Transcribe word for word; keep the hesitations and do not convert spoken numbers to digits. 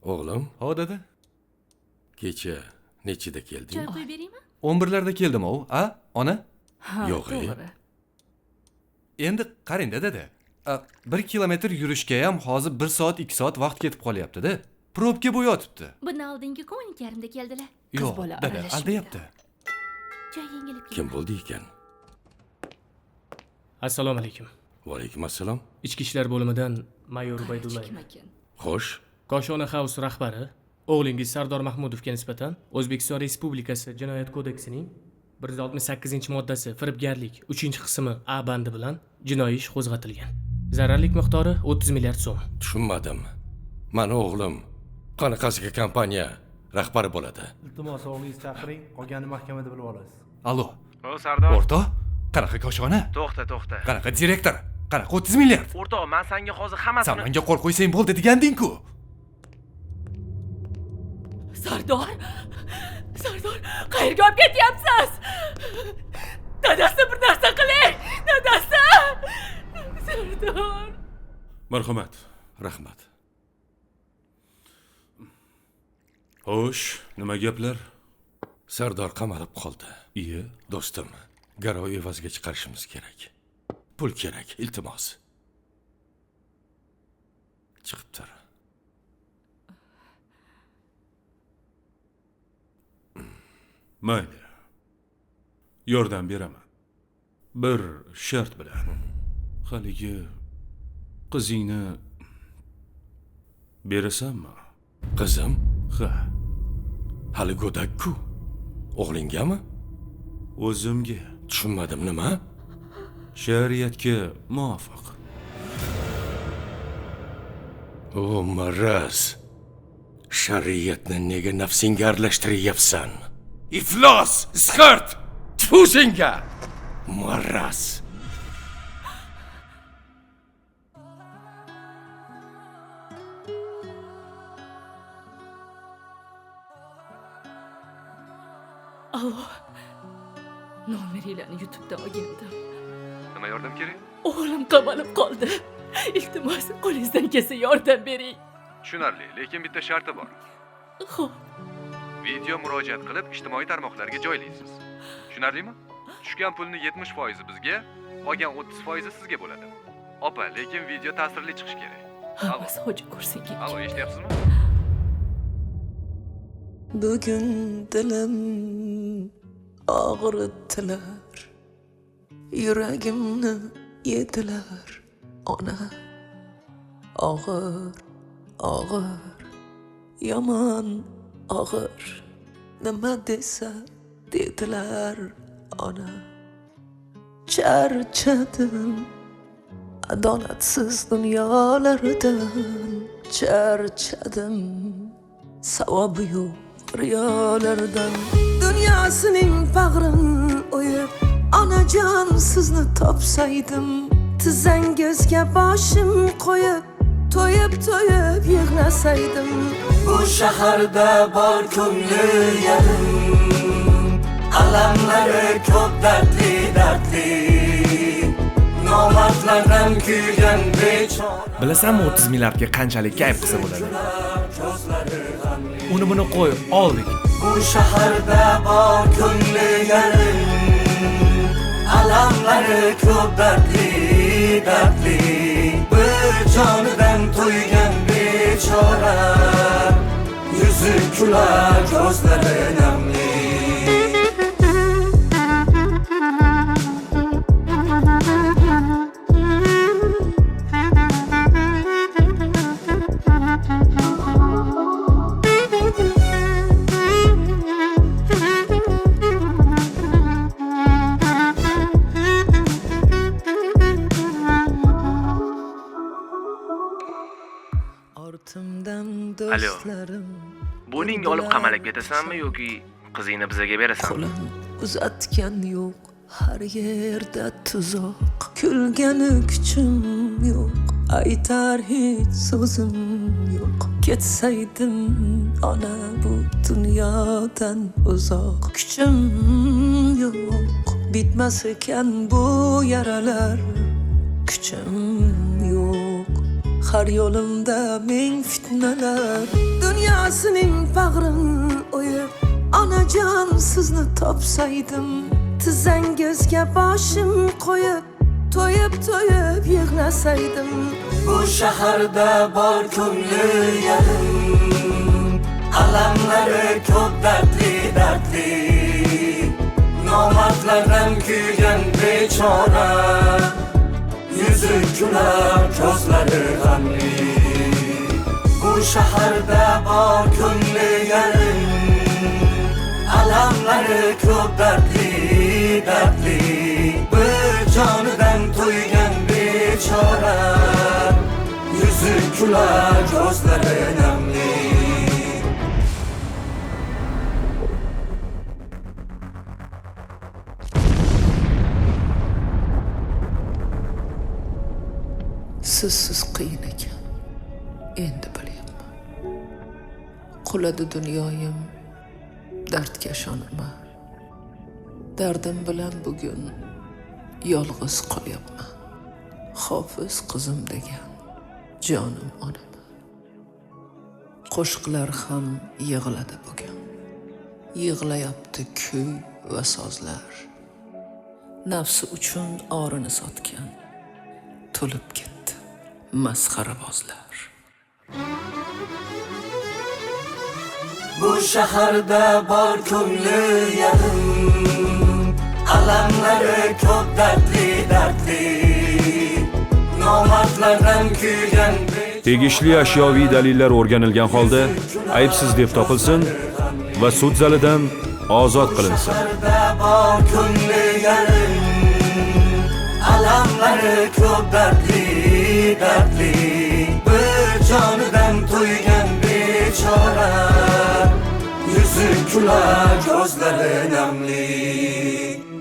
O'g'lim, Ho dada. kecha nechida kelding? Choy qo'yib beraymi? o'n birlarda keldim o, a? Ona? Ha, Yo'q, ey. to'g'ri. Endi qarang-da dada. A, bir kilometr yurishga ham hozir bir soat ikki soat vaqt ketib qolyapti-da. Probka bo'y yotibdi. Bundan oldingi kun o'n ikki yarimda keldilar. Qiz Yo'q, bola dada, aralashmaydi. aldayapti. Choy yengilib Kim keldi. bo'ldi ekan? Assalomu alaykum. Va alaykum assalom. Ichki ishlar bo'limidan mayor Ubaydullayev. Kim ekan? Xo'sh, Koshona House rahbari o'g'lingiz Sardor Mahmudovga nisbatan O'zbekiston Respublikasi Jinoyat kodeksining bir yuz oltmish sakkizinchi moddasi firibgarlik uchinchi qismi A bandi bilan jinoiy ish qo'zg'atilgan. Zararlik miqdori o'ttiz milliard so'm. tushunmadim. Mani o'g'lim qanaqasiga kompaniya rahbari bo'ladi? Iltimos o'g'lingiz chaqiring, qolganini mahkamada bilib olasiz. Allo. O Sardor, O'rta? Qanaqa koshona? to'xta, to'xta. Qanaqa direktor? Qanaqa o'ttiz milliard? O'rtoq, men senga hozir Sen hammasini menga qo'l qo'ysang bo'ldi deganding-ku. Sardor! Sardor, qayerga olib ketyapsiz? Dadasi bir narsa qiling! Dadasi! Sardor! Marhamat. Rahmat. Xo'sh, nima gaplar? Sardor qamalib qoldi. Iye, Do'stim, garov evaziga chiqarishimiz kerak. Pul kerak, iltimos. Chiqib tur. mayli. Yordam beraman. Bir shart bilan. Haligi qizingni berasanmi? Qizim, Ha, hali go'dak-ku. O'g'lingami? o'zimga Tushunmadim, nima? shariatga muvofiq. O, maraz. Shariatni nega nafsingga aralashtiryapsan? Iflos, isqart! Tfu senga! Maraz. Allo. Nomeringlarni YouTube'dan olgandim. nima yordam kerak? O'g'lim qamalib qoldi. Iltimos, qo'lingizdan kelsa yordam bering. Tushunarli, lekin bitta sharti bor. Xo'p. Video murojaat qilib ijtimoiy tarmoqlarga joylaysiz. Tushunarlimi? Tushgan pulni yetmish foizi bizga, qolgan o'ttiz foizi sizga bo'ladi. Opa, lekin video ta'sirli chiqishi kerak. Hammasi xo'ja ko'rsin keyin. Allo, eshityapsizmi? Bugün dilim ağrıttılar, yüreğimni yediler ona. Ağır, ağır, yaman ağır, nima desa dediler ona. Charchadim adolatsiz dunyolardan, charchadim savobi yo'q riyolardan. Dünyasının bağrını oyup anacan sizni topsaydım, tizangizga boshim qo'yib to'yib to'yib yig'lasaydim. Bu shaharda bor ko'ngli yarim, alamlari ko'p dardli dardli, nomardlardan kuygan bechora. Bilasanmi o'ttiz milliardga qanchalik kayf qilsa bo'ladi? Uni buni qo'y, oldik. Bu shaharda bor ko'ngli yarim, alamlari ko'p dardli dardli, bir jonidan to'ygan bechora, yuzi kular ko'zlari namli. Alo. Buningga olib qamalib ketasanmi yoki qizingni bizga berasanmi? Qo'lim uzatgan yo'q, har yerda tuzoq. Kulgani kuchim yo'q, aytar hech so'zim yo'q. Ketsaydim ona bu dunyodan uzoq. Kuchim yo'q, bitmas ekan bu yaralar. Kuchim yo'q, har yo'limda ming fitnalar. Dunyosining bag'rini o'yib, onajon sizni topsaydim, tizzangizga boshim qo'yib, to'yib to'yib yig'lasaydim. Bu shaharda bor ko'ngli yarim, alamlari ko'p dardli dardli, nomardlardan kuygan bechora, yüzü güler, gözleri g'amli. Bu shaharda bor ko'ngli yarim, alamlari ko'p dardli dardli, bir jonidan to'ygan bechora, yüzü güler, gözleri g'amli. Sizsiz qiyin ekan. Endi bilyapman. Quladi dunyoyim, dardga ishonaman. Dardim bilan bugun yolg'iz qolyapman. Hofiz qizim degan jonim onaman. Qo'shiqlar ham yig'ladi bugun. Yig'layapti kuy va sozlar. Nafsi uchun orini sotgan to'lib ketdi masxarabozlar. Bu shaharda bor ko'ngli yarim, alamlari ko'p dardli dardli, nomardlardan kuygan Tegishli ashyoviy dalillar o'rganilgan holda aybsiz deb topilsin va sud zalidan ozod qilinsin. bor ko'ngli yarim, alamlari ko'p dardli dardli, bir jonidan to'ygan bechora, yüzü güler, gözleri nemli.